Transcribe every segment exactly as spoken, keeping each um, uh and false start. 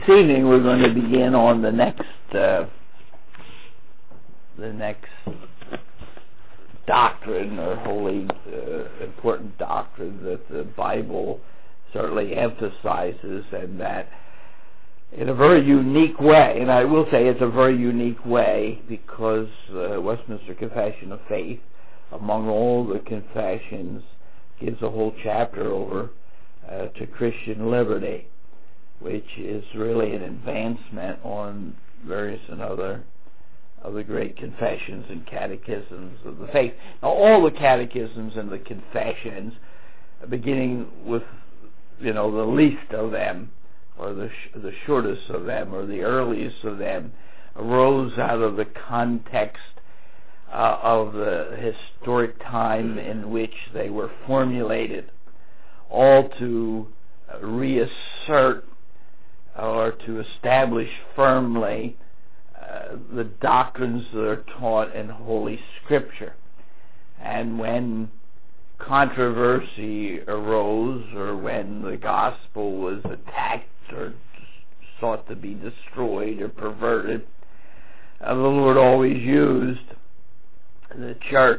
evening we're going to begin on the next uh, the next doctrine or wholly uh, important doctrine that the Bible certainly emphasizes, and that in a very unique way, and I will say it's a very unique way, because uh, Westminster Confession of Faith, among all the confessions, gives a whole chapter over uh, to Christian liberty, which is really an advancement on various and other of the great confessions and catechisms of the faith. Now, all the catechisms and the confessions, beginning with, you know, the least of them, or the sh- the shortest of them, or the earliest of them, arose out of the context uh, of the historic time in which they were formulated, all to uh, reassert or to establish firmly uh, the doctrines that are taught in Holy Scripture. And when controversy arose, or when the gospel was attacked or sought to be destroyed or perverted, uh, the Lord always used the church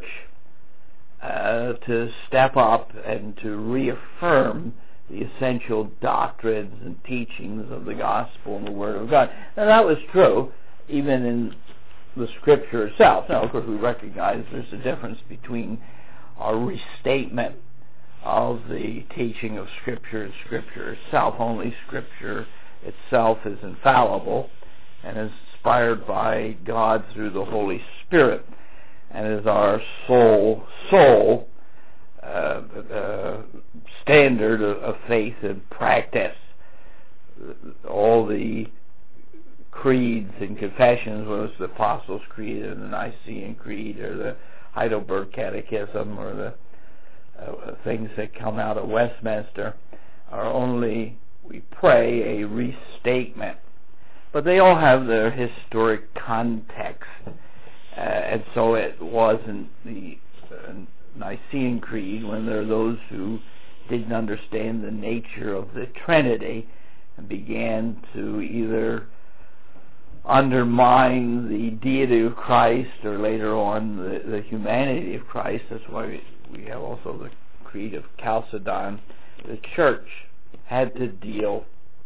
uh, to step up and to reaffirm the essential doctrines and teachings of the gospel and the Word of God. Now, that was true even in the Scripture itself. Now, of course, we recognize there's a difference between a restatement of the teaching of Scripture and Scripture itself. Only Scripture itself is infallible and is inspired by God through the Holy Spirit, and is our sole, sole uh, uh, standard of, of faith and practice. All the creeds and confessions, whether it's the Apostles' Creed or the Nicene Creed or the Heidelberg Catechism or the uh, things that come out of Westminster, are only, we pray, a restatement. But they all have their historic context. Uh, and so it wasn't the uh, Nicene Creed, when there are those who didn't understand the nature of the Trinity and began to either undermine the deity of Christ or later on the, the humanity of Christ. That's why we, we have also the Creed of Chalcedon. The church had to deal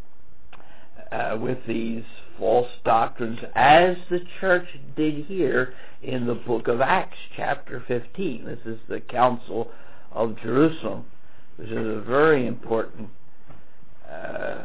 uh, with these false doctrines, as the church did here in the book of Acts, chapter fifteen. This is the Council of Jerusalem, which is a very important uh,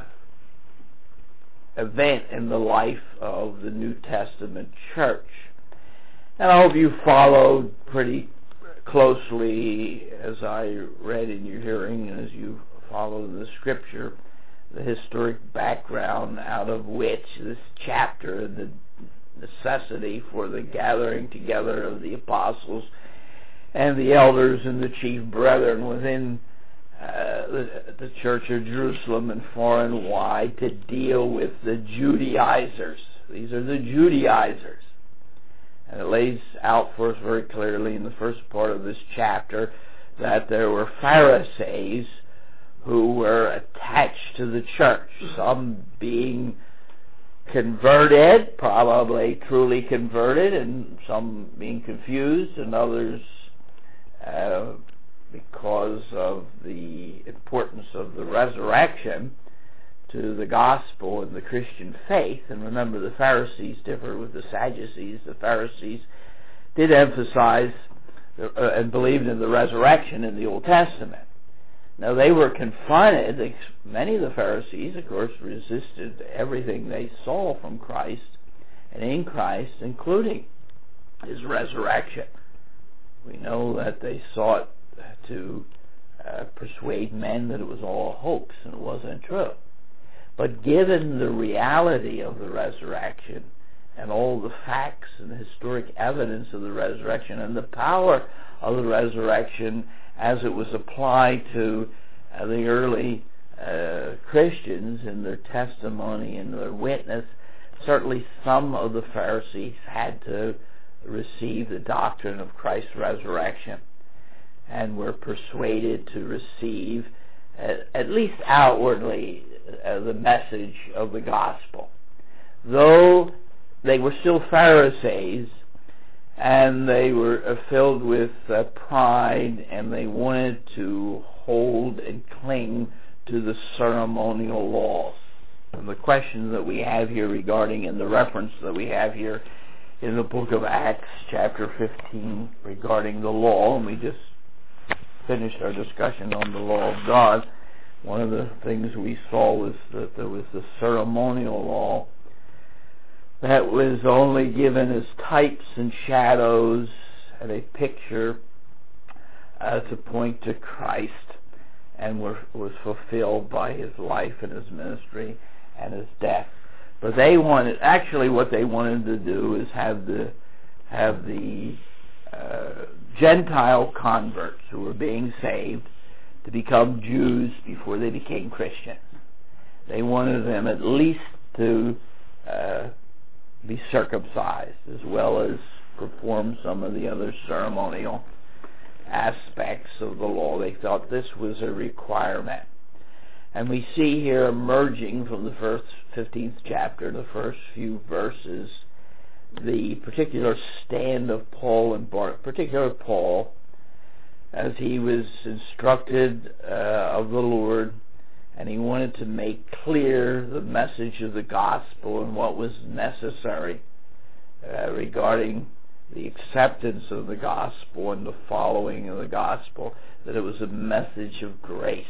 event in the life of the New Testament church. And I hope you followed pretty closely, as I read in your hearing and as you followed in the Scripture, the historic background out of which this chapter, the necessity for the gathering together of the apostles and the elders and the chief brethren within uh, the, the Church of Jerusalem and far and wide, to deal with the Judaizers. These are the Judaizers. And it lays out for us very clearly in the first part of this chapter that there were Pharisees who were attached to the church, some being converted, probably truly converted, and some being confused, and others uh, because of the importance of the resurrection to the gospel and the Christian faith. And remember, the Pharisees differed with the Sadducees. The Pharisees did emphasize uh, and believed in the resurrection in the Old Testament. Now, they were confronted, many of the Pharisees, of course, resisted everything they saw from Christ and in Christ, including His resurrection. We know that they sought to uh, persuade men that it was all a hoax and it wasn't true. But given the reality of the resurrection and all the facts and the historic evidence of the resurrection and the power of the resurrection as it was applied to uh, the early uh, Christians in their testimony and their witness, certainly some of the Pharisees had to receive the doctrine of Christ's resurrection and were persuaded to receive, uh, at least outwardly, uh, the message of the gospel. Though they were still Pharisees, and they were uh, filled with uh, pride, and they wanted to hold and cling to the ceremonial laws. And the question that we have here regarding, and the reference that we have here in the book of Acts, chapter fifteen, regarding the law, and we just finished our discussion on the law of God. One of the things we saw was that there was the ceremonial law that was only given as types and shadows and a picture uh, to point to Christ, and were, was fulfilled by his life and his ministry and his death. But they wanted, actually what they wanted to do is have the have the uh, Gentile converts who were being saved to become Jews before they became Christians. They wanted them at least to uh, be circumcised, as well as perform some of the other ceremonial aspects of the law. They thought this was a requirement. And we see here emerging from the first fifteenth chapter, the first few verses, the particular stand of Paul and Bar, particular Paul, as he was instructed uh, of the Lord, and he wanted to make clear the message of the gospel and what was necessary uh, regarding the acceptance of the gospel and the following of the gospel, that it was a message of grace.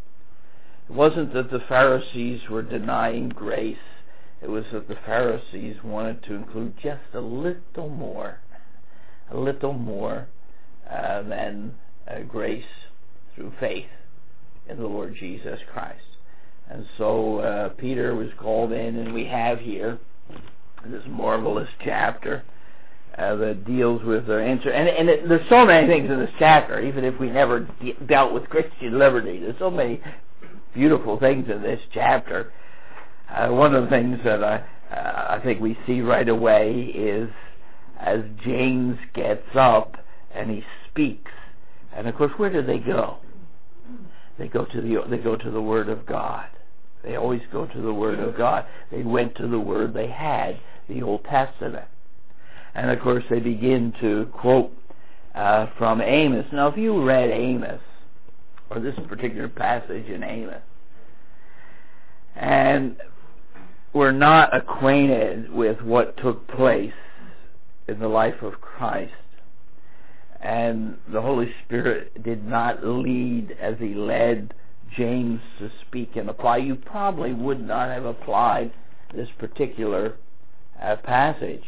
It wasn't that the Pharisees were denying grace. It was that the Pharisees wanted to include just a little more, a little more uh, than uh, grace through faith in the Lord Jesus Christ. And so uh, Peter was called in, and we have here this marvelous chapter uh, that deals with their answer. And, and it, there's so many things in this chapter, even if we never de- dealt with Christian liberty. There's so many beautiful things in this chapter. Uh, one of the things that I, uh, I think we see right away is as James gets up and he speaks. And of course, where do they go? They go to the they go to the Word of God. They always go to the Word of God. They went to the Word they had, the Old Testament. And of course, they begin to quote uh, from Amos. Now, if you read Amos, or this particular passage in Amos, and we're not acquainted with what took place in the life of Christ, and the Holy Spirit did not lead as he led James to speak and apply, you probably would not have applied this particular uh, passage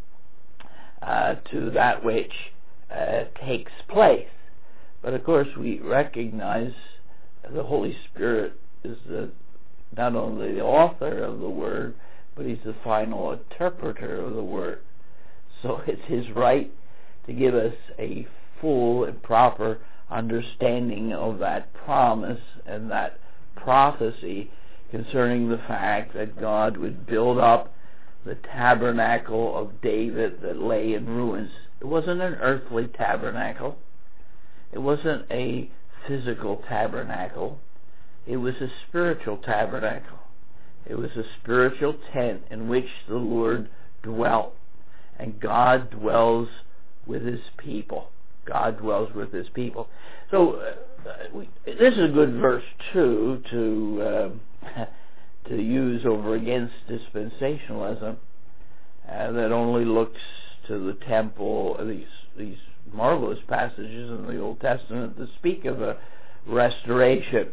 uh, to that which uh, takes place. But of course, we recognize the Holy Spirit is the, not only the author of the Word, but he's the final interpreter of the Word. So it's his right to give us a full and proper understanding of that promise and that prophecy concerning the fact that God would build up the tabernacle of David that lay in ruins. It wasn't an earthly tabernacle. It wasn't a physical tabernacle. It was a spiritual tabernacle. It was a spiritual tent in which the Lord dwelt. And God dwells with his people. God dwells with his people. So uh, we, this is a good verse too to uh, to use over against dispensationalism uh, that only looks to the temple. These these marvelous passages in the Old Testament that speak of a restoration,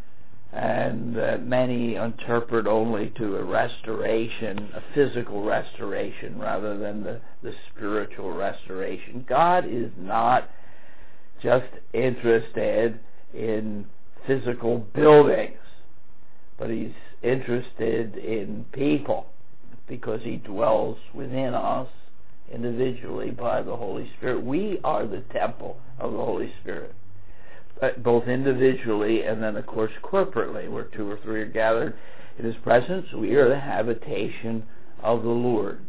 and uh, many interpret only to a restoration, a physical restoration, rather than the, the spiritual restoration. God is not just interested in physical buildings, but he's interested in people, because he dwells within us individually by the Holy Spirit. We are the temple of the Holy Spirit, both individually and then, of course, corporately, where two or three are gathered in his presence. We are the habitation of the Lord.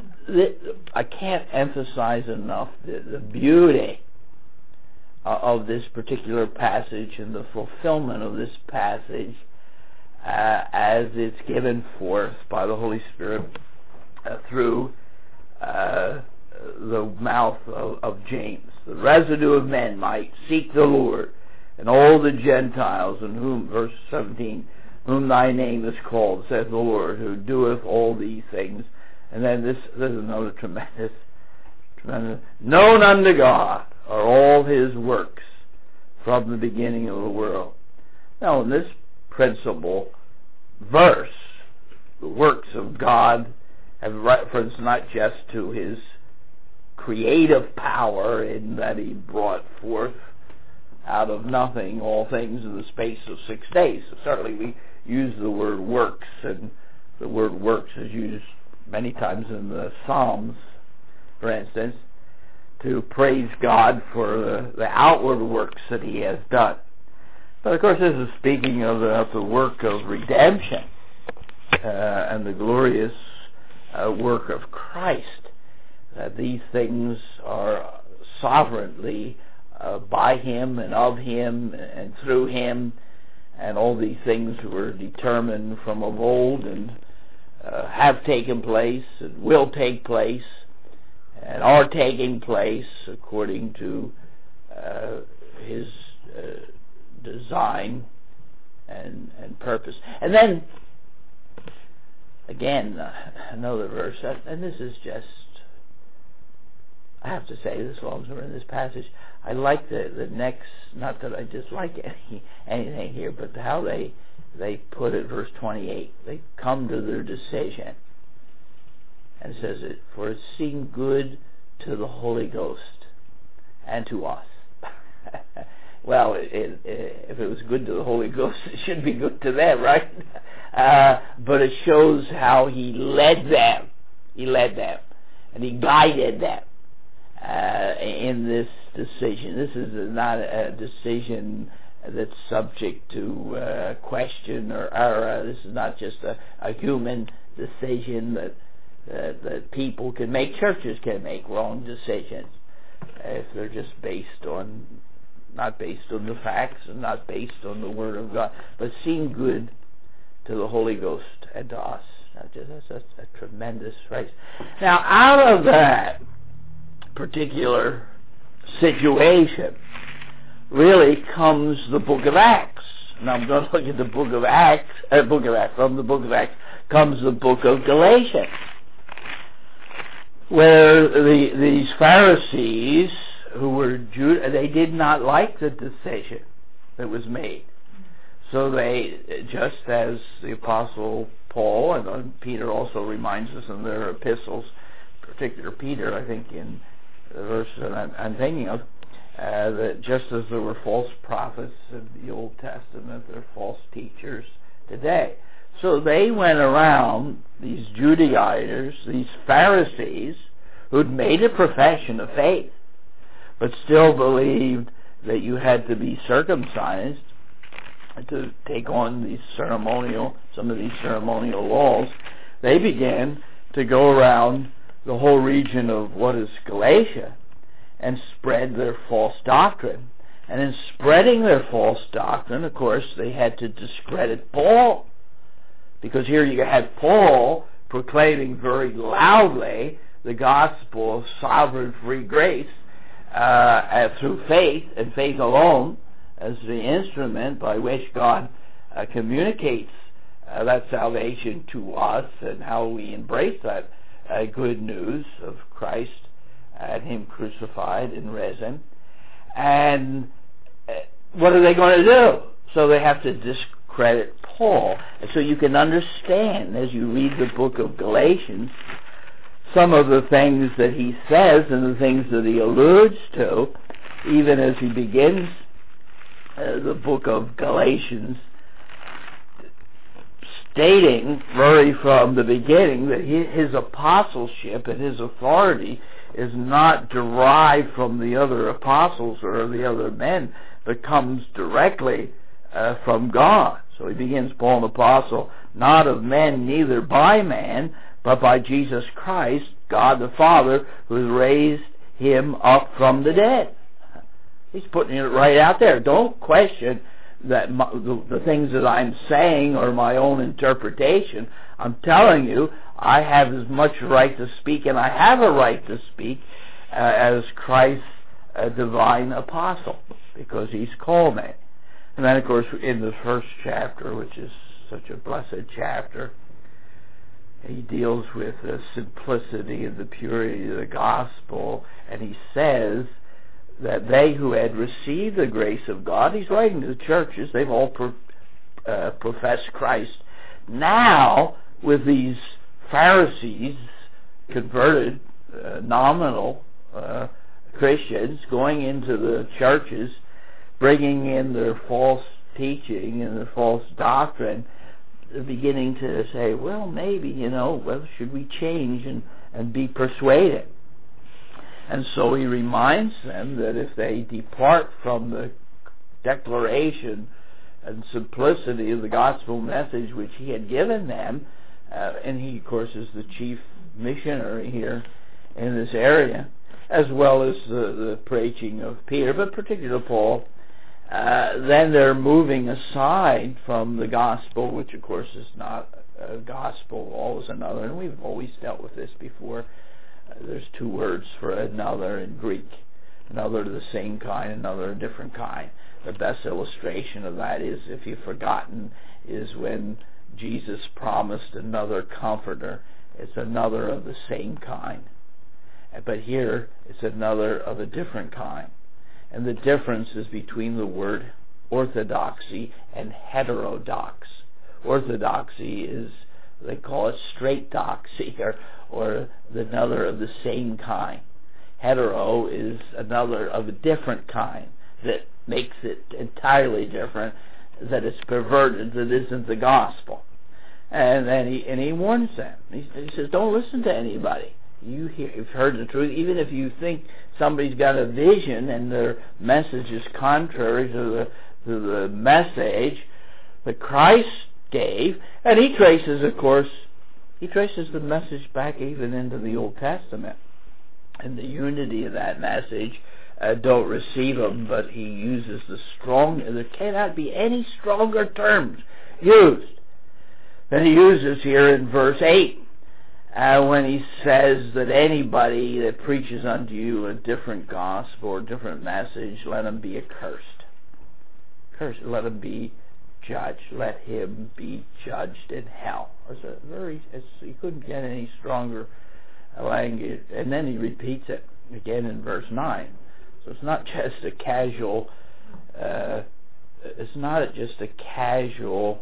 I can't emphasize enough the, the beauty of this particular passage and the fulfillment of this passage uh, as it's given forth by the Holy Spirit uh, through uh, the mouth of, of James. The residue of men might seek the Lord, and all the Gentiles, in whom, verse seventeen, whom thy name is called, saith the Lord, who doeth all these things. And then this, this is another tremendous, tremendous, known unto God are all his works from the beginning of the world. Now, in this principle verse, the works of God have reference not just to his creative power in that he brought forth out of nothing all things in the space of six days. So certainly we use the word works, and the word works is used many times in the Psalms, for instance, to praise God for the, the outward works that he has done. But of course this is speaking of the, of the work of redemption uh, and the glorious uh, work of Christ. That these things are sovereignly uh, by him and of him and through him, and all these things were determined from of old and uh, have taken place and will take place and are taking place according to uh, his uh, design and, and purpose. And then again, uh, another verse, and this is just, I have to say this, as long as we're in this passage, I like the, the next, not that I dislike any, anything here, but how they they put it, verse twenty-eight. They come to their decision. And it says it, for it seemed good to the Holy Ghost and to us. Well, it, it, if it was good to the Holy Ghost, it should be good to them, right? Uh, but it shows how he led them. He led them. And he guided them uh, in this decision. This is not a decision that's subject to uh, question or error. This is not just a, a human decision that, that that people can make. Churches can make wrong decisions if they're just based on, not based on the facts and not based on the Word of God, but seem good to the Holy Ghost and to us. Now, just, that's a, a tremendous phrase. Now, out of that particular situation really comes the book of Acts. Now, I'm going to look at the book of Acts, uh, book of Acts. From the book of Acts comes the book of Galatians, where the, these Pharisees, who were Jew, they did not like the decision that was made. So they, just as the Apostle Paul, and Peter also reminds us in their epistles, particular Peter, I think, in the verse that I'm, I'm thinking of, uh, that just as there were false prophets in the Old Testament, there are false teachers today. So they went around, these Judaizers, these Pharisees, who'd made a profession of faith, but still believed that you had to be circumcised to take on these ceremonial, some of these ceremonial laws. They began to go around the whole region of what is Galatia and spread their false doctrine. And in spreading their false doctrine, of course, they had to discredit Paul. Because here you had Paul proclaiming very loudly the gospel of sovereign free grace uh, through faith, and faith alone as the instrument by which God uh, communicates uh, that salvation to us, and how we embrace that uh, good news of Christ and him crucified and risen. And uh, what are they going to do? So they have to discredit Paul. And so you can understand, as you read the book of Galatians, some of the things that he says and the things that he alludes to, even as he begins uh, the book of Galatians, stating very from the beginning that his apostleship and his authority is not derived from the other apostles or the other men, but comes directly uh, from God. So he begins, Paul, an apostle, not of men, neither by man, but by Jesus Christ, God the Father, who has raised him up from the dead. He's putting it right out there. Don't question that my, the, the things that I'm saying are my own interpretation. I'm telling you, I have as much right to speak, and I have a right to speak uh, as Christ's uh, divine apostle, because he's called me. And then, of course, in the first chapter, which is such a blessed chapter, he deals with the simplicity and the purity of the gospel, and he says that they who had received the grace of God, he's writing to the churches, they've all pro, uh, professed Christ. Now, with these Pharisees, converted, uh, nominal uh, Christians, going into the churches, bringing in their false teaching and their false doctrine, they're beginning to say, well, maybe, you know, well, should we change and, and be persuaded? And so he reminds them that if they depart from the declaration and simplicity of the gospel message which he had given them, uh, and he, of course, is the chief missionary here in this area, as well as the, the preaching of Peter, but particularly Paul, Uh, then they're moving aside from the gospel, which of course is not a gospel, always another, and we've always dealt with this before. Uh, there's two words for another in Greek. Another of the same kind, another a different kind. The best illustration of that is, if you've forgotten, is when Jesus promised another comforter. It's another of the same kind. But here, it's another of a different kind. And the difference is between the word orthodoxy and heterodox. Orthodoxy is, they call it straight doxy, or, or another of the same kind. Hetero is another of a different kind that makes it entirely different, that it's perverted, that isn't the gospel. And then he, and he warns them. He, he says, don't listen to anybody. You hear, you've heard the truth, even if you think somebody's got a vision and their message is contrary to the to the message that Christ gave. And he traces, of course, he traces the message back even into the Old Testament. And the unity of that message, uh, don't receive them, but he uses the strong, there cannot be any stronger terms used than he uses here in verse eight. Uh, when he says that anybody that preaches unto you a different gospel or different message, let him be accursed. Cursed. Let him be judged. Let him be judged in hell. It's a very. It's, you couldn't get any stronger language. And then he repeats it again in verse nine. So it's not just a casual. Uh, it's not just a casual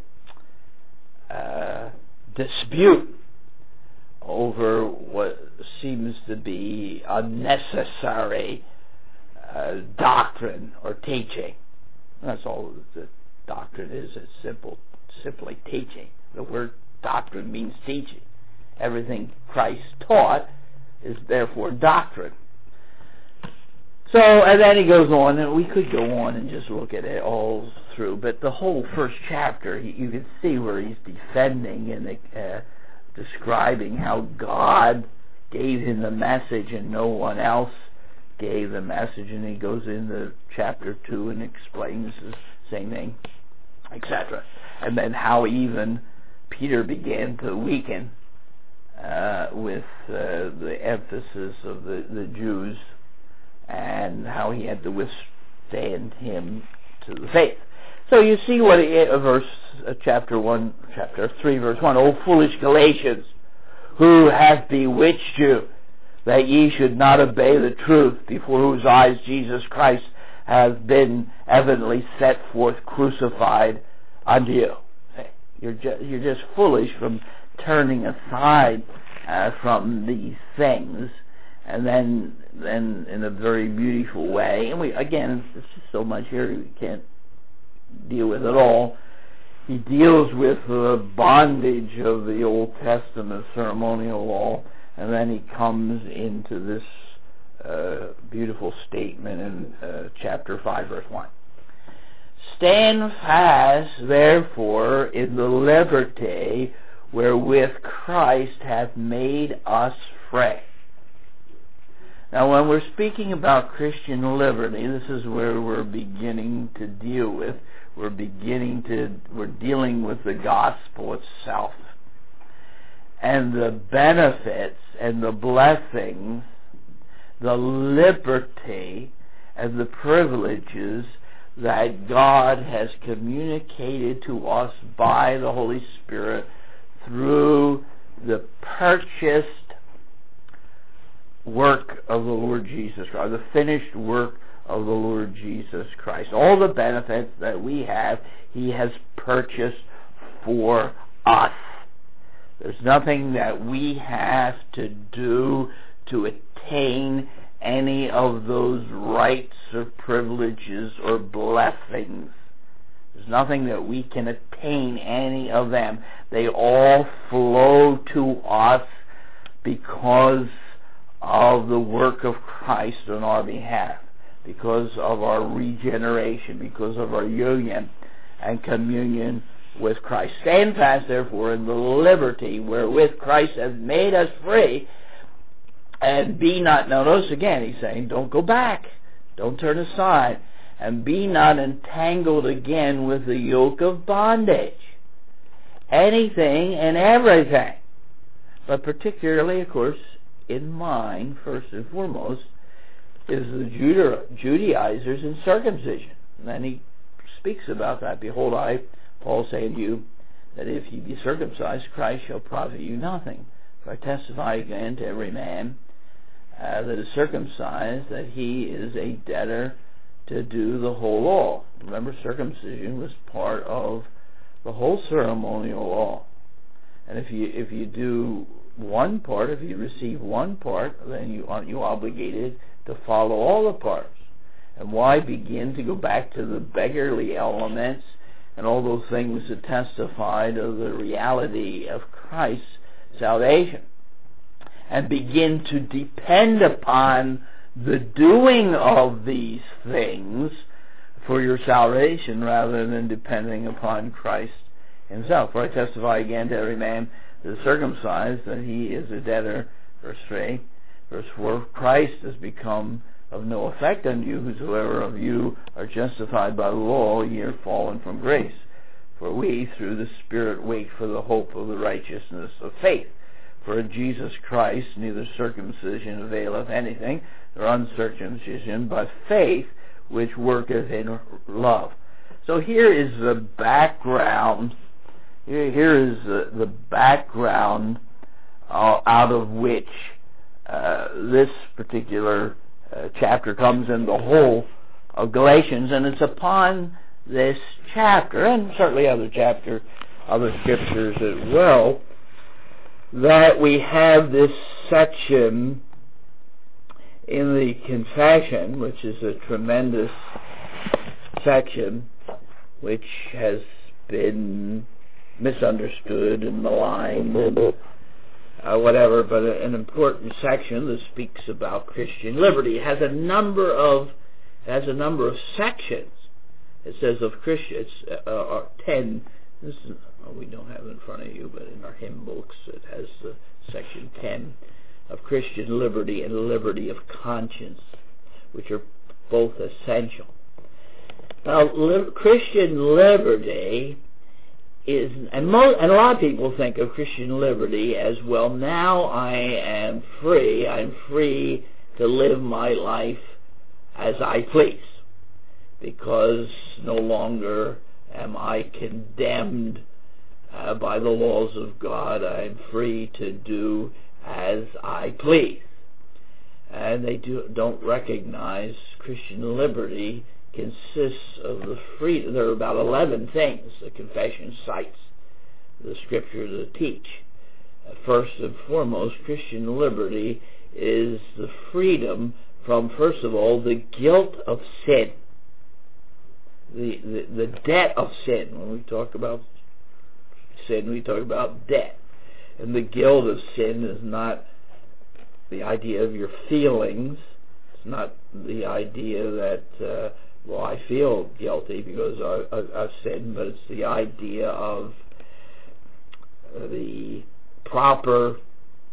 uh, dispute over what seems to be unnecessary uh, doctrine or teaching. That's all the doctrine is. It's simple, simply teaching. The word doctrine means teaching. Everything Christ taught is therefore doctrine. So, and then he goes on, and we could go on and just look at it all through, but the whole first chapter, he, you can see where he's defending and uh, describing how God gave him the message and no one else gave the message, and he goes into chapter two and explains the same thing, et cetera. And then how even Peter began to weaken uh, with uh, the emphasis of the, the Jews, and how he had to withstand him to the faith. So you see what he, uh, verse uh, chapter one, chapter three, verse one. O foolish Galatians, who hath bewitched you, that ye should not obey the truth, before whose eyes Jesus Christ hath been evidently set forth crucified unto you. You're just, you're just foolish from turning aside uh, from these things, and then then in a very beautiful way. And we again, there's just so much here we can't deal with it all. He deals with the bondage of the Old Testament ceremonial law, and then he comes into this uh, beautiful statement in uh, chapter five, verse one. Stand fast, therefore, in the liberty wherewith Christ hath made us free. Now, when we're speaking about Christian liberty, this is where we're beginning to deal with. We're beginning to, we're dealing with the gospel itself and the benefits and the blessings, the liberty and the privileges that God has communicated to us by the Holy Spirit through the purchased work of the Lord Jesus Christ, the finished work of the Lord Jesus Christ. All the benefits that we have, He has purchased for us. There's nothing that we have to do to attain any of those rights or privileges or blessings. There's nothing that we can attain any of them. They all flow to us because of the work of Christ on our behalf, because of our regeneration, because of our union and communion with Christ. Stand fast, therefore, in the liberty wherewith Christ hath made us free, and be not, now notice again, he's saying, don't go back, don't turn aside, and be not entangled again with the yoke of bondage. Anything and everything, but particularly, of course, in mind, first and foremost, is the Juda- Judaizers and circumcision. And then he speaks about that. Behold, I, Paul, say unto you, that if ye be circumcised, Christ shall profit you nothing. For I testify again to every man uh, that is circumcised, that he is a debtor to do the whole law. Remember, circumcision was part of the whole ceremonial law. And if you if you do one part, if you receive one part, then you aren't you obligated to follow all the parts. And why begin to go back to the beggarly elements and all those things that testified of the reality of Christ's salvation, and begin to depend upon the doing of these things for your salvation rather than depending upon Christ Himself? For I testify again to every man that is circumcised that he is a debtor, verse three. Verse four, Christ has become of no effect unto you, whosoever of you are justified by the law, ye are fallen from grace. For we, through the Spirit, wait for the hope of the righteousness of faith. For in Jesus Christ neither circumcision availeth anything, nor uncircumcision, but faith which worketh in love. So here is the background, here, here is the, the background uh, out of which uh, this particular uh, chapter comes in the whole of Galatians, and it's upon this chapter, and certainly other chapter, other scriptures as well, that we have this section in the confession, which is a tremendous section, which has been misunderstood and maligned and uh, whatever, but an important section that speaks about Christian liberty. It has a number of it has a number of sections. It says of Christians, uh, uh, ten. This is, oh, we don't have it in front of you, but in our hymn books it has uh, section ten of Christian liberty and liberty of conscience, which are both essential. Now, li- Christian liberty is, and, mo- and a lot of people think of Christian liberty as, well, now I am free, I'm free to live my life as I please, because no longer am I condemned uh, by the laws of God. I'm free to do as I please. And they do, don't recognize Christian liberty consists of the freedom. There are about eleven things the confession cites the scripture to teach. Uh, first and foremost, Christian liberty is the freedom from, first of all, the guilt of sin. The, the, the debt of sin. When we talk about sin, we talk about debt. And the guilt of sin is not the idea of your feelings. It's not the idea that, uh, well, I feel guilty because I, I, I've sinned, but it's the idea of the proper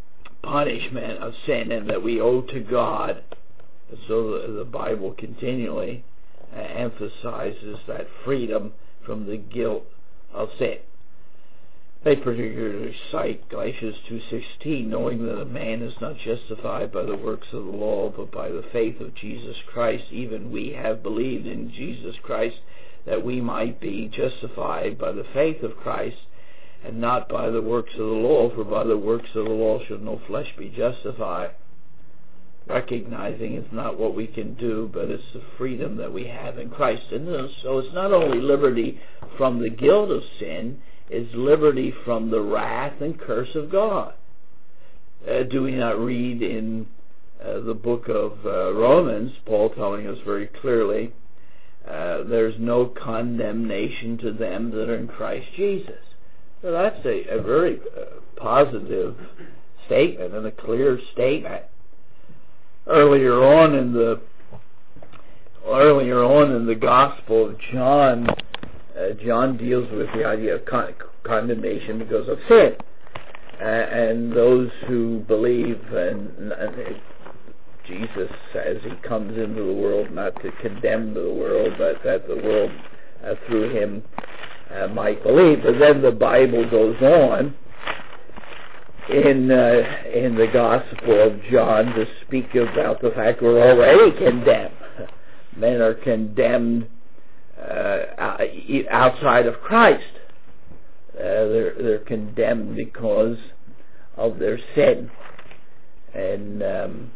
punishment of sin and that we owe to God. So the, the Bible continually uh, emphasizes that freedom from the guilt of sin. They particularly cite Galatians two sixteen, knowing that a man is not justified by the works of the law, but by the faith of Jesus Christ. Even we have believed in Jesus Christ, that we might be justified by the faith of Christ, and not by the works of the law, for by the works of the law should no flesh be justified. Recognizing it's not what we can do, but it's the freedom that we have in Christ. And so it's not only liberty from the guilt of sin, it's liberty from the wrath and curse of God. Uh, do we not read in uh, the book of uh, Romans, Paul telling us very clearly, uh, there's no condemnation to them that are in Christ Jesus. So that's a, a very uh, positive statement and a clear statement. Earlier on in the earlier on in the Gospel of John, uh, John deals with the idea of con- condemnation because of sin, uh, and those who believe, and, and Jesus says he comes into the world not to condemn the world, but that the world uh, through him uh, might believe. But then the Bible goes on in uh, in the Gospel of John to speak about the fact we're already condemned. Men are condemned uh, outside of Christ. Uh, they're they're condemned because of their sin. And um,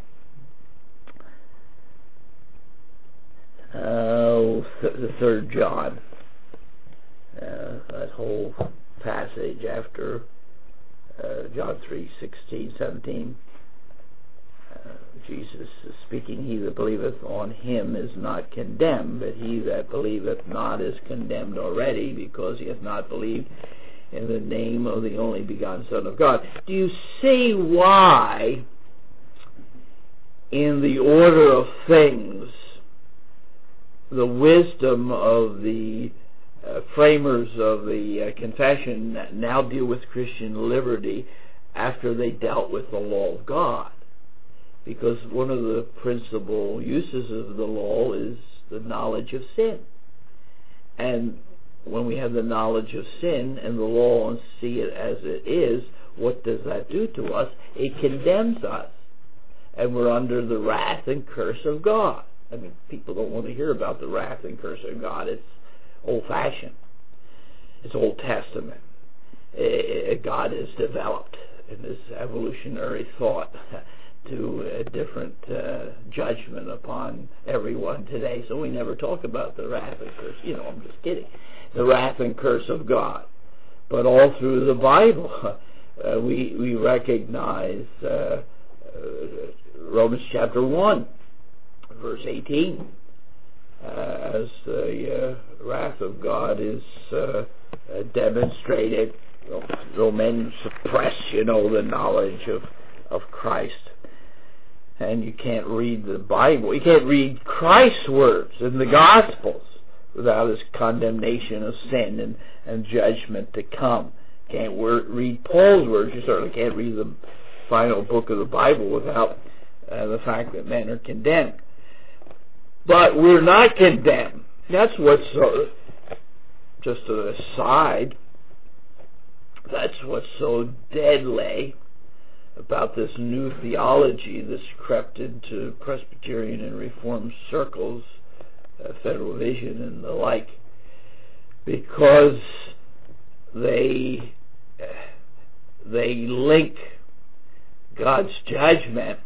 uh, the third John, uh, that whole passage after Uh, John three sixteen, seventeen. Uh, Jesus is speaking, he that believeth on him is not condemned, but he that believeth not is condemned already, because he hath not believed in the name of the only begotten Son of God. Do you see why, in the order of things, the wisdom of the Uh, framers of the uh, confession now deal with Christian liberty after they dealt with the law of God? Because one of the principal uses of the law is the knowledge of sin. And when we have the knowledge of sin and the law and see it as it is, what does that do to us? It condemns us. And we're under the wrath and curse of God. I mean, people don't want to hear about the wrath and curse of God. It's old-fashioned. It's Old Testament. It, God has developed in this evolutionary thought to a different uh, judgment upon everyone today. So we never talk about the wrath and curse. You know, I'm just kidding. The wrath and curse of God. But all through the Bible, uh, we we recognize uh, uh, Romans chapter one, verse eighteen. Uh, as the uh, wrath of God is uh, uh, demonstrated, though men suppress, you know, the knowledge of, of Christ. And you can't read the Bible, you can't read Christ's words in the Gospels without his condemnation of sin and, and judgment to come. Can't wor- read Paul's words, you certainly can't read the final book of the Bible without uh, the fact that men are condemned. But we're not condemned. That's what's so, just an aside, that's what's so deadly about this new theology that's crept into Presbyterian and Reformed circles, uh, Federal Vision and the like, because they they link God's judgment,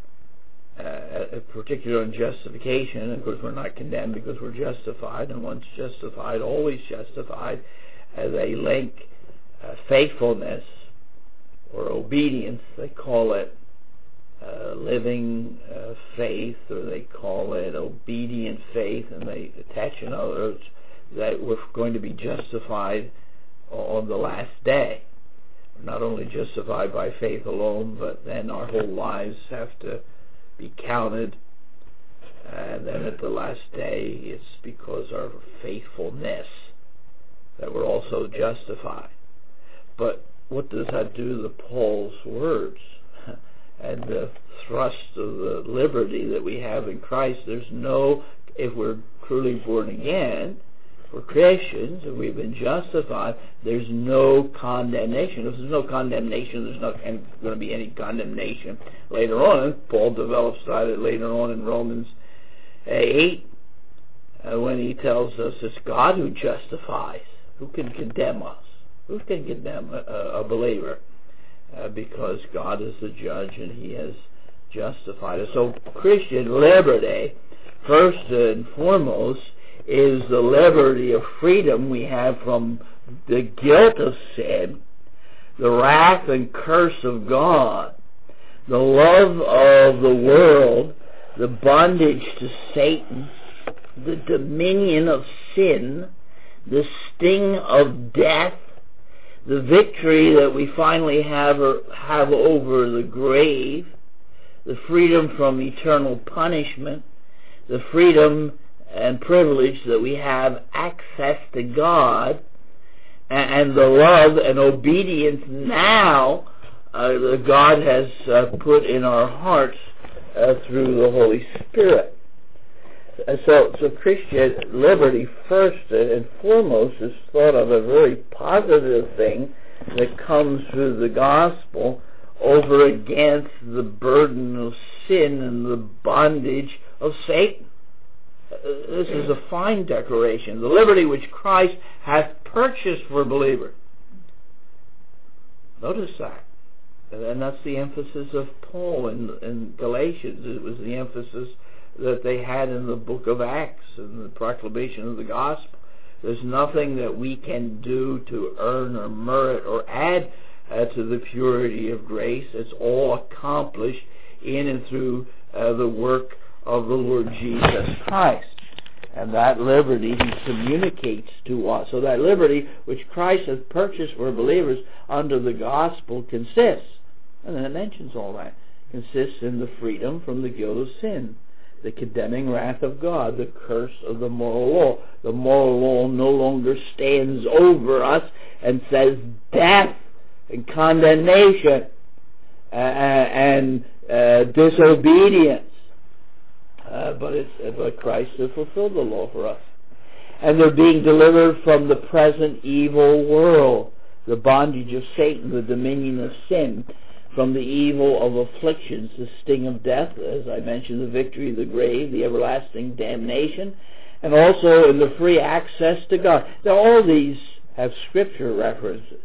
Uh, particularly on justification. Of course, we're not condemned because we're justified, and once justified, always justified. Uh, they link uh, faithfulness or obedience, they call it uh, living uh, faith, or they call it obedient faith, and they attach in others that we're going to be justified on the last day. We're not only justified by faith alone, but then our whole lives have to be counted, and then at the last day it's because of our faithfulness that we're also justified. But what does that do to Paul's words? the thrust of the liberty that we have in Christ. There's no, if we're truly born again, for Christians, and we've been justified, there's no condemnation. If there's no condemnation, there's not going to be any condemnation later on. And Paul develops that later on in Romans eight, uh, when he tells us it's God who justifies. Who can condemn us? Who can condemn a, a believer? Uh, because God is the judge and he has justified us. So Christian liberty, first and foremost, is the liberty of freedom we have from the guilt of sin, the wrath and curse of God, the love of the world, the bondage to Satan, the dominion of sin, the sting of death, the victory that we finally have, or have over the grave, the freedom from eternal punishment, the freedom and privilege that we have access to God, and the love and obedience now uh, that God has uh, put in our hearts uh, through the Holy Spirit. Uh, so, so Christian liberty, first and foremost, is thought of a very positive thing that comes through the gospel over against the burden of sin and the bondage of Satan. This is a fine declaration. The liberty which Christ hath purchased for believers. Notice that. And that's the emphasis of Paul in, in Galatians. It was the emphasis that they had in the book of Acts and the proclamation of the gospel. There's nothing that we can do to earn or merit or add uh, to the purity of grace. It's all accomplished in and through uh, the work of the Lord Jesus Christ. And that liberty he communicates to us. So that liberty which Christ has purchased for believers under the gospel consists, and then it mentions all that, consists in the freedom from the guilt of sin, the condemning wrath of God, the curse of the moral law. The moral law no longer stands over us and says death and condemnation uh, and uh, disobedience. Uh, but it's uh, but Christ has fulfilled the law for us. And they're being delivered from the present evil world, the bondage of Satan, the dominion of sin, from the evil of afflictions, the sting of death, as I mentioned, the victory of the grave, the everlasting damnation, and also in the free access to God. Now, all these have scripture references.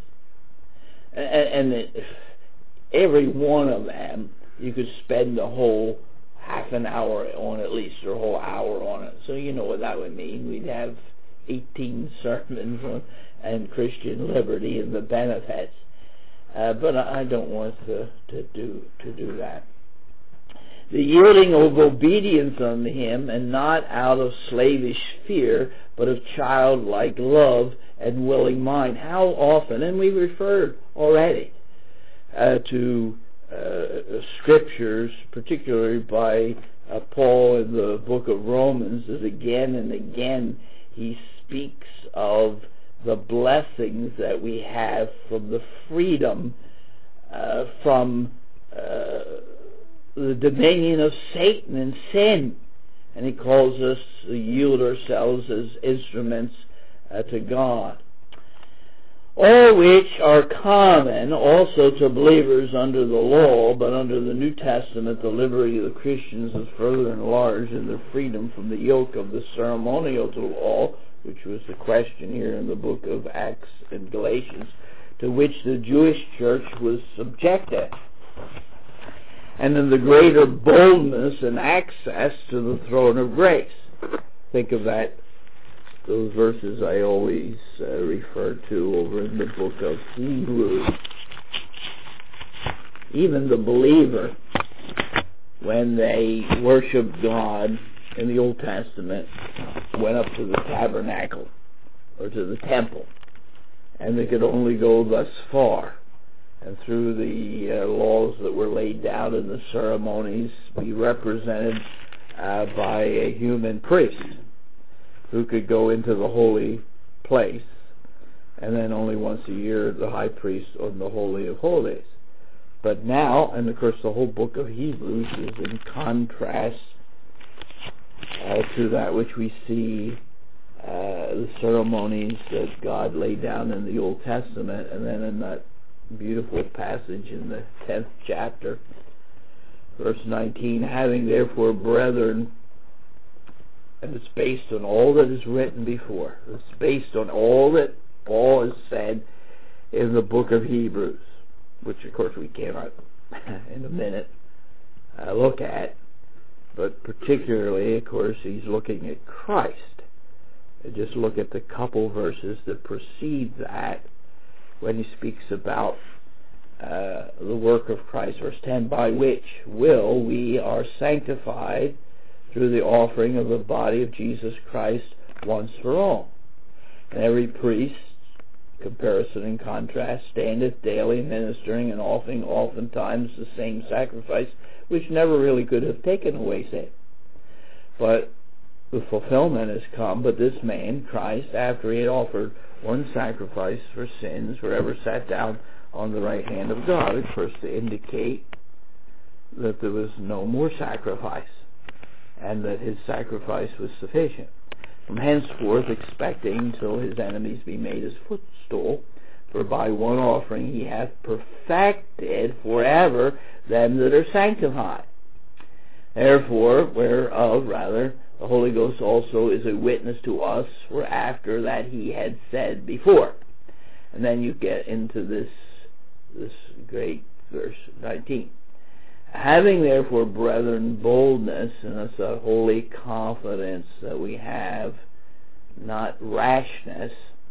And, and every one of them, you could spend a whole half an hour on at least, or a whole hour on it. So you know what that would mean. We'd have eighteen sermons on and Christian liberty and the benefits. Uh, but I don't want to, to do to do that. The yielding of obedience unto him, and not out of slavish fear, but of childlike love and willing mind. How often, and we referred already uh, to uh, scriptures, particularly by uh, Paul in the book of Romans, that again and again he speaks of the blessings that we have from the freedom uh, from uh, the dominion of Satan and sin. And he calls us to yield ourselves as instruments uh, to God. All which are common also to believers under the law, but under the New Testament the liberty of the Christians is further enlarged in their freedom from the yoke of the ceremonial to law, which was the question here in the book of Acts and Galatians, to which the Jewish church was subjected. And in the greater boldness and access to the throne of grace. Think of that, those verses I always uh, refer to over in the book of Hebrews. Even the believer, when they worshiped God in the Old Testament, went up to the tabernacle or to the temple, and they could only go thus far. And through the uh, laws that were laid down in the ceremonies, be represented uh, by a human priest who could go into the holy place, and then only once a year the high priest on the Holy of Holies. But now, and of course the whole book of Hebrews is in contrast uh, to that which we see, uh, the ceremonies that God laid down in the Old Testament, and then in that beautiful passage in the tenth chapter, verse nineteen, having therefore, brethren, and it's based on all that is written before. It's based on all that Paul has said in the book of Hebrews, which of course we cannot in a minute uh, look at, but particularly, of course, he's looking at Christ. And just look at the couple verses that precede that when he speaks about uh, the work of Christ. Verse ten, by which will we are sanctified through the offering of the body of Jesus Christ once for all. And every priest, comparison and contrast, standeth daily ministering and offering oftentimes the same sacrifice, which never really could have taken away sin. But the fulfillment has come, but this man, Christ, after he had offered one sacrifice for sins, forever sat down on the right hand of God, at first to indicate that there was no more sacrifice, and that his sacrifice was sufficient. From henceforth expecting till his enemies be made his footstool, for by one offering he hath perfected forever them that are sanctified. Therefore, whereof rather the Holy Ghost also is a witness to us, for after that he had said before. And then you get into this this great verse nineteen. Having therefore, brethren, boldness, and it's a holy confidence that we have, not rashness,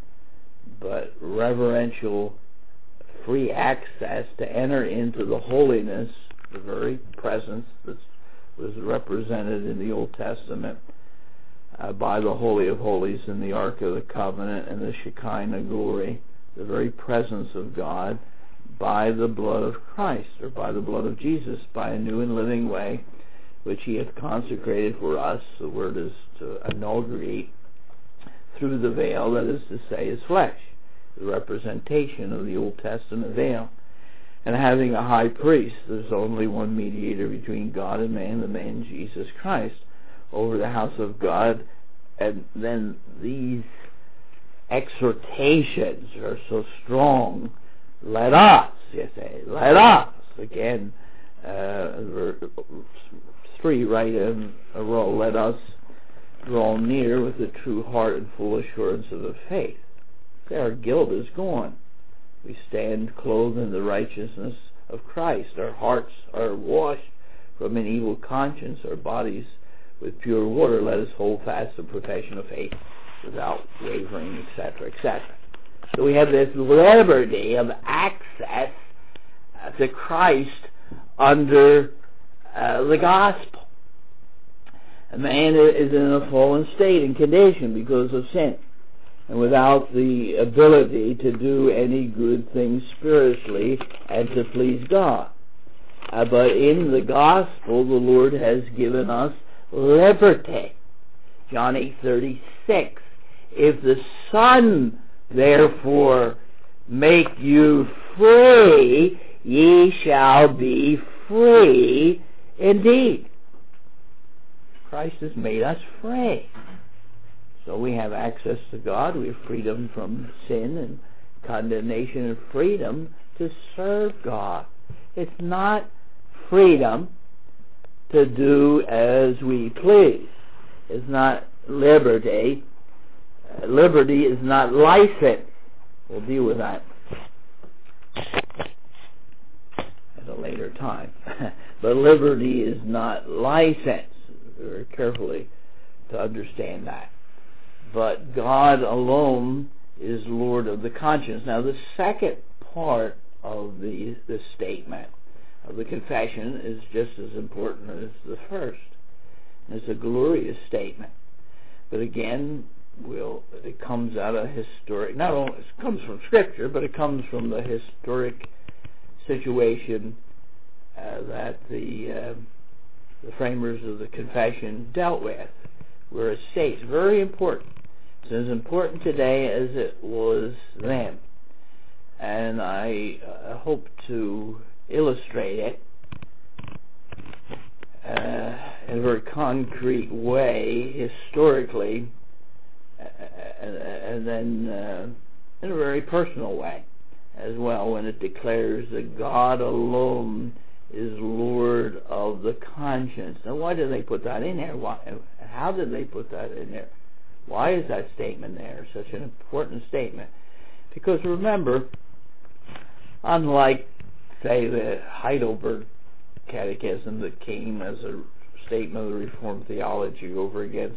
but reverential free access to enter into the holiness, the very presence that was represented in the Old Testament uh, by the Holy of Holies in the Ark of the Covenant and the Shekinah glory, the very presence of God, by the blood of Christ, or by the blood of Jesus, by a new and living way, which he hath consecrated for us. The word is to inaugurate through the veil, that is to say, his flesh, the representation of the Old Testament veil. And having a high priest, there's only one mediator between God and man, the man Jesus Christ, over the house of God. And then these exhortations are so strong. Let us, you say, let us, again, uh, three right in a row, let us draw near with a true heart and full assurance of the faith. Say, our guilt is gone. We stand clothed in the righteousness of Christ. Our hearts are washed from an evil conscience, our bodies with pure water. Let us hold fast the profession of faith without wavering, et cetera, et cetera. So we have this liberty of access uh, to Christ under uh, the gospel. A man is in a fallen state and condition because of sin, and without the ability to do any good things spiritually and to please God. Uh, but in the gospel, the Lord has given us liberty. John eight thirty-six. If the Son therefore make you free, ye shall be free indeed. Christ has made us free. So we have access to God. We have freedom from sin and condemnation, and freedom to serve God. It's not freedom to do as we please. It's not liberty. Uh, liberty is not license. We'll deal with that at a later time. But liberty is not license. Very carefully to understand that. But God alone is Lord of the conscience. Now, the second part of the, the statement of the confession is just as important as the first. It's a glorious statement. But again, we'll, it comes out of historic, not only it comes from Scripture, but it comes from the historic situation uh, that the, uh, the framers of the confession dealt with, where it states, very important. It's as important today as it was then. And I uh, hope to illustrate it uh, in a very concrete way, historically, uh, and then uh, in a very personal way as well, when it declares that God alone is Lord of the conscience. Now, why did they put that in there? Why, how did they put that in there? Why is that statement there, such an important statement? Because remember, unlike, say, the Heidelberg Catechism that came as a statement of Reformed theology over against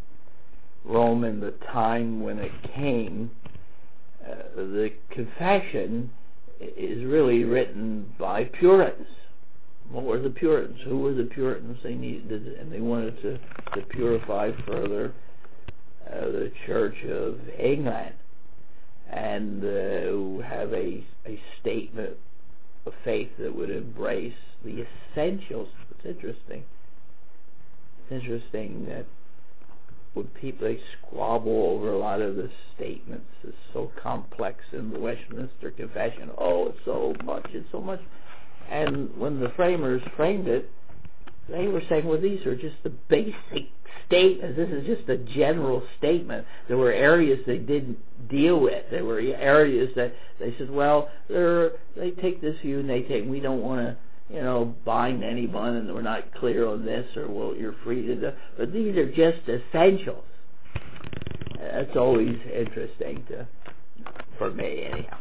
Rome in the time when it came, uh, the Confession is really written by Puritans. What were the Puritans? Who were the Puritans? They needed, and they wanted to, to purify further uh, the Church of England, and uh, have a, a statement of faith that would embrace the essentials. It's interesting. It's interesting that when people they squabble over a lot of the statements, it's so complex in the Westminster Confession. Oh, it's so much, it's so much. And when the framers framed it, they were saying, well, these are just the basic statements. This is just a general statement. There were areas they didn't deal with. There were areas that they said, well, they're, they take this view and they take, we don't want to, you know, bind anyone, and we're not clear on this, or, well, you're free to do. But these are just essentials. That's always interesting to, for me, anyhow.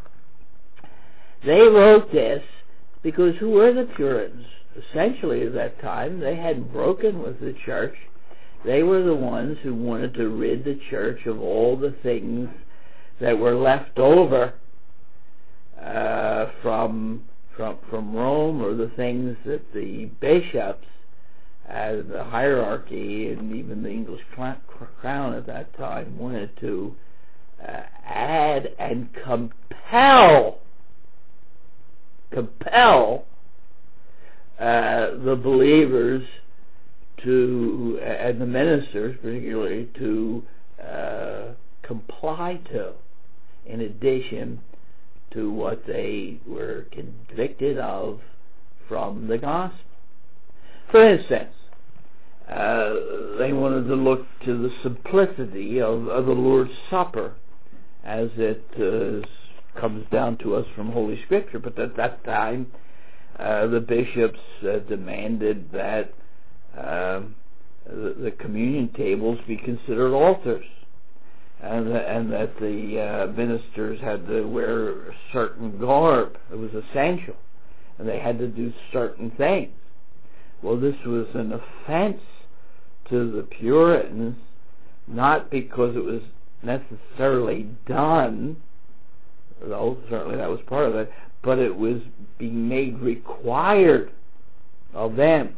They wrote this because who were the Puritans? Essentially, at that time, they had broken with the church. They were the ones who wanted to rid the church of all the things that were left over uh, from from from Rome, or the things that the bishops, uh, the hierarchy, and even the English crown at that time wanted to uh, add and compel compel uh, the believers to, and the ministers particularly, to uh, comply to, in addition to what they were convicted of from the gospel. For instance, uh, they wanted to look to the simplicity of, of the Lord's Supper as it uh, comes down to us from Holy Scripture. But at that time, uh, the bishops uh, demanded that uh, the, the communion tables be considered altars, and, the, and that the uh, ministers had to wear a certain garb. It was essential, and they had to do certain things. Well, this was an offense to the Puritans, not because it was necessarily done, though certainly that was part of it, but it was being made required of them.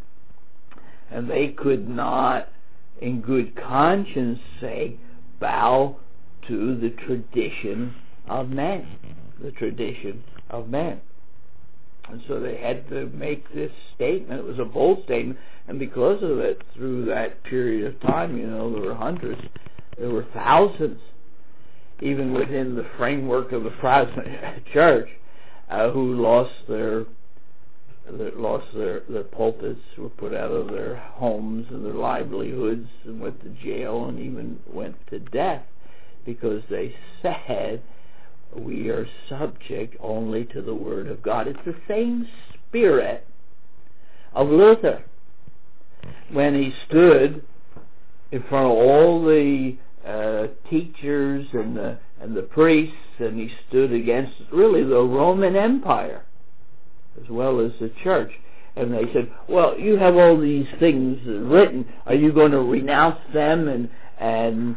And they could not, in good conscience, say, bow to the tradition of men. The tradition of men. And so they had to make this statement. It was a bold statement. And because of it, through that period of time, you know, there were hundreds, there were thousands, even within the framework of the Protestant church, uh, who lost their, their lost their, their pulpits, were put out of their homes and their livelihoods, and went to jail, and even went to death, because they said, we are subject only to the Word of God. It's the same spirit of Luther. When he stood in front of all the uh, teachers and the, and the priests, and he stood against really the Roman Empire as well as the church. And they said, well, you have all these things written. Are you going to renounce them? And, and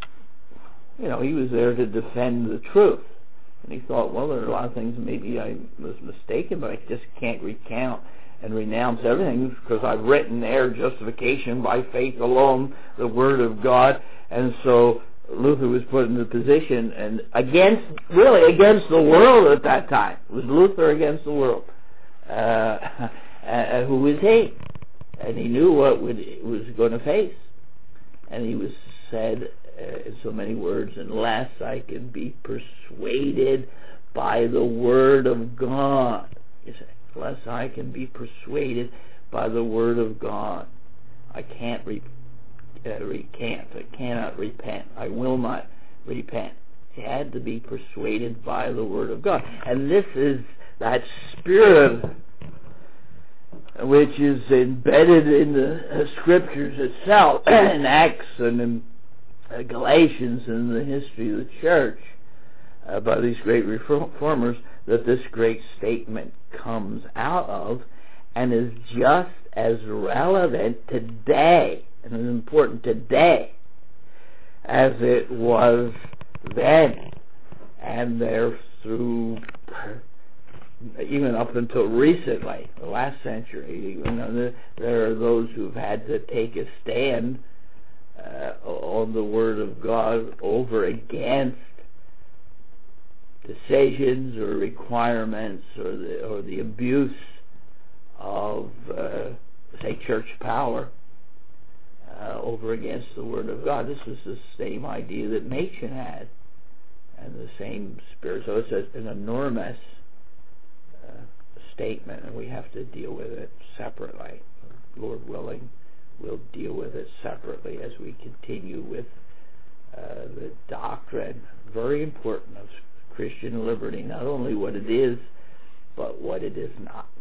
you know, he was there to defend the truth. And he thought, well, there are a lot of things maybe I was mistaken, but I just can't recount and renounce everything, because I've written there, justification by faith alone, the Word of God. And so Luther was put in the position, and against, really against the world at that time. It was Luther against the world. Uh, uh, who was he? And he knew what would, was going to face. And he was said, Uh, in so many words, unless I can be persuaded by the Word of God. You say, unless I can be persuaded by the Word of God. I can't re- uh, recant. I cannot repent. I will not repent. He had to be persuaded by the Word of God. And this is that spirit which is embedded in the uh, Scriptures itself, in Acts and in uh, Galatians and the history of the church, uh, by these great reformers, that this great statement comes out of, and is just as relevant today, and is important today, as it was then, and there through even up until recently, the last century. You know, there are those who've had to take a stand uh, on the Word of God over against decisions or requirements or the or the abuse of, uh, say, church power uh, over against the Word of God. This was the same idea that Machen had, and the same spirit. So it's an enormous uh, statement, and we have to deal with it separately. Lord willing, we'll deal with it separately as we continue with uh, the doctrine, very important, of Christian liberty, not only what it is, but what it is not.